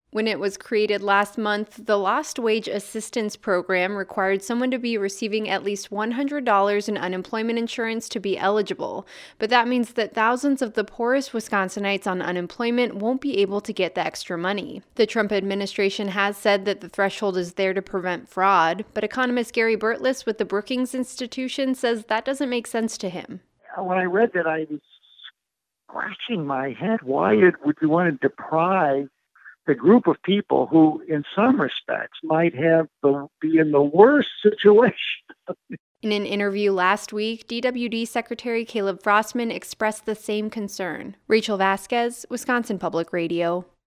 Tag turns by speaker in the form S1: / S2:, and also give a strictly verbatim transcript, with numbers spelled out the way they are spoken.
S1: When it was created last month, the Lost Wage Assistance Program required someone to be receiving at least one hundred dollars in unemployment insurance to be eligible. But that means that thousands of the poorest Wisconsinites on unemployment won't be able to get the extra money. The Trump administration has said that the threshold is there to prevent fraud, but economist Gary Burtless with the Brookings Institution says that doesn't make sense to him.
S2: When I read that, I was scratching my head. Why would you want to deprive the group of people who, in some respects, might have the, be in the worst situation?
S1: In an interview last week, D W D Secretary Caleb Frostman expressed the same concern. Rachel Vasquez, Wisconsin Public Radio.